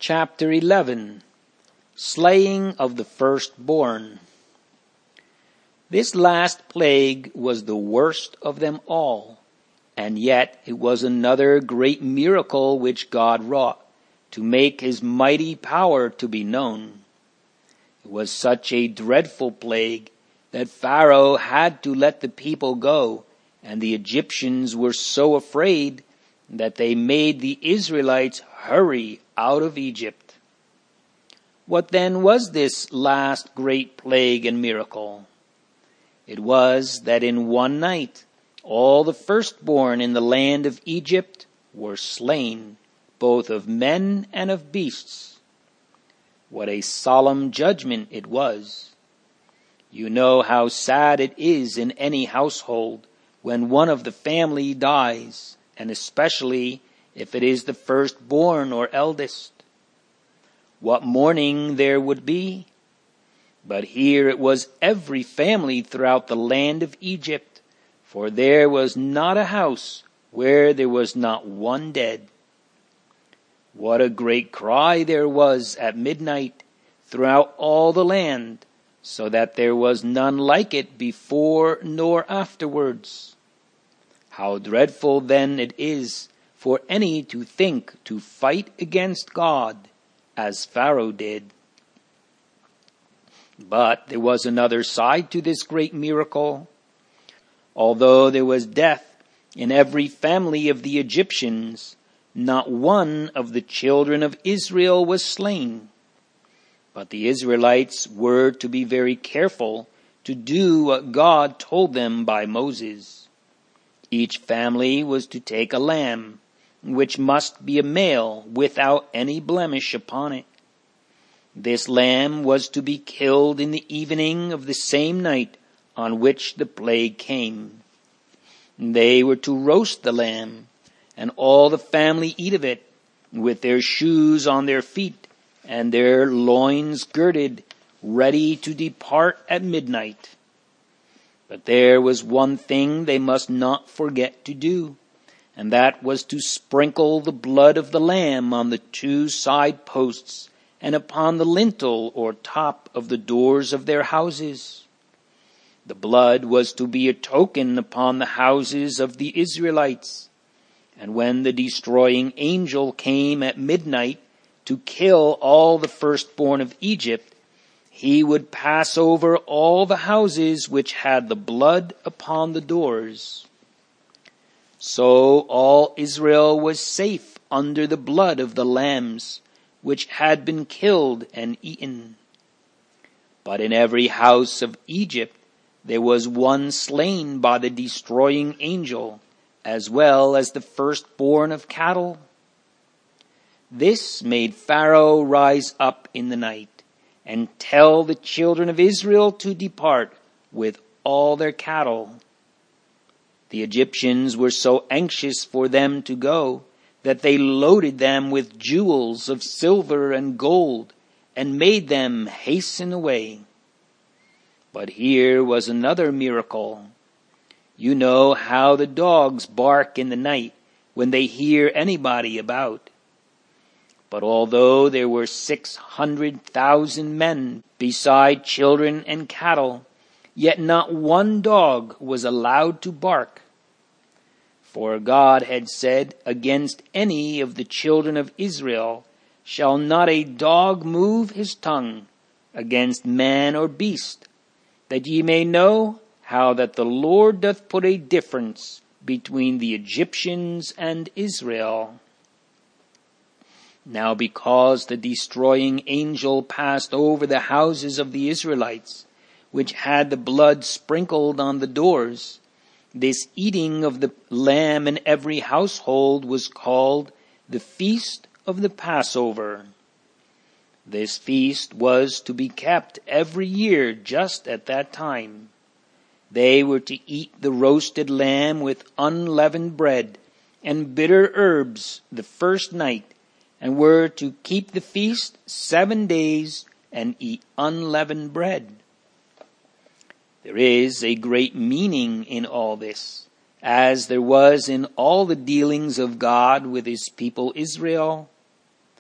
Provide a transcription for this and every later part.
Chapter 11. Slaying of the Firstborn. This last plague was the worst of them all, and yet it was another great miracle which God wrought, to make his mighty power to be known. It was such a dreadful plague that Pharaoh had to let the people go, and the Egyptians were so afraid that they made the Israelites hurry out of Egypt. What then was this last great plague and miracle? It was that in one night all the firstborn in the land of Egypt were slain, both of men and of beasts. What a solemn judgment it was! You know how sad it is in any household when one of the family dies, and especially if it is the firstborn or eldest. What mourning there would be! But here it was every family throughout the land of Egypt, for there was not a house where there was not one dead. What a great cry there was at midnight throughout all the land, so that there was none like it before nor afterwards. How dreadful then it is for any to think to fight against God, as Pharaoh did. But there was another side to this great miracle. Although there was death in every family of the Egyptians, not one of the children of Israel was slain. But the Israelites were to be very careful to do what God told them by Moses. Each family was to take a lamb, which must be a male without any blemish upon it. This lamb was to be killed in the evening of the same night on which the plague came. They were to roast the lamb, and all the family eat of it, with their shoes on their feet, and their loins girded, ready to depart at midnight. But there was one thing they must not forget to do, and that was to sprinkle the blood of the lamb on the two side posts and upon the lintel or top of the doors of their houses. The blood was to be a token upon the houses of the Israelites. And when the destroying angel came at midnight to kill all the firstborn of Egypt, he would pass over all the houses which had the blood upon the doors. So all Israel was safe under the blood of the lambs, which had been killed and eaten. But in every house of Egypt there was one slain by the destroying angel, as well as the firstborn of cattle. This made Pharaoh rise up in the night, and tell the children of Israel to depart with all their cattle. The Egyptians were so anxious for them to go, that they loaded them with jewels of silver and gold, and made them hasten away. But here was another miracle. You know how the dogs bark in the night when they hear anybody about. But although there were 600,000 men beside children and cattle, yet not one dog was allowed to bark. For God had said, against any of the children of Israel shall not a dog move his tongue against man or beast, that ye may know how that the Lord doth put a difference between the Egyptians and Israel. Now because the destroying angel passed over the houses of the Israelites, which had the blood sprinkled on the doors, this eating of the lamb in every household was called the Feast of the Passover. This feast was to be kept every year just at that time. They were to eat the roasted lamb with unleavened bread and bitter herbs the first night, and were to keep the feast 7 days and eat unleavened bread. There is a great meaning in all this, as there was in all the dealings of God with his people Israel.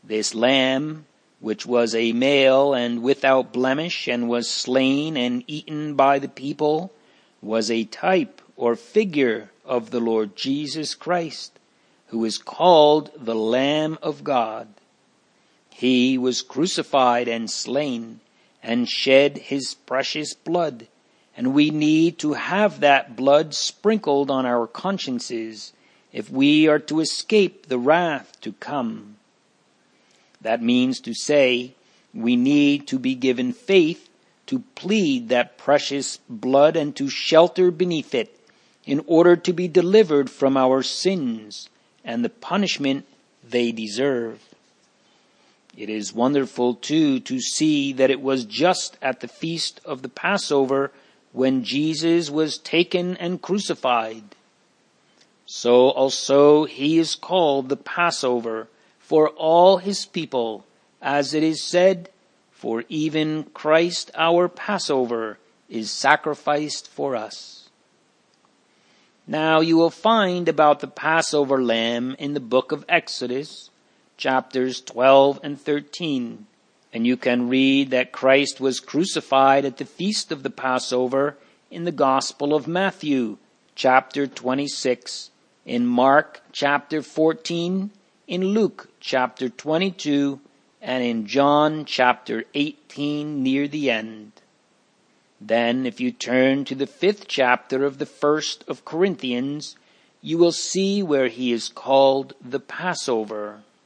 This lamb, which was a male and without blemish, and was slain and eaten by the people, was a type or figure of the Lord Jesus Christ, who is called the Lamb of God. He was crucified and slain, and shed his precious blood, and we need to have that blood sprinkled on our consciences if we are to escape the wrath to come. That means to say, we need to be given faith to plead that precious blood and to shelter beneath it in order to be delivered from our sins and the punishment they deserve. It is wonderful, too, to see that it was just at the feast of the Passover when Jesus was taken and crucified. So also he is called the Passover for all his people, as it is said, "For even Christ our Passover is sacrificed for us." Now you will find about the Passover lamb in the book of Exodus, chapters 12 and 13. And you can read that Christ was crucified at the feast of the Passover in the Gospel of Matthew, chapter 26, in Mark, chapter 14, in Luke, chapter 22, and in John, chapter 18, near the end. Then, if you turn to the 5th chapter of the 1st of Corinthians, you will see where he is called the Passover.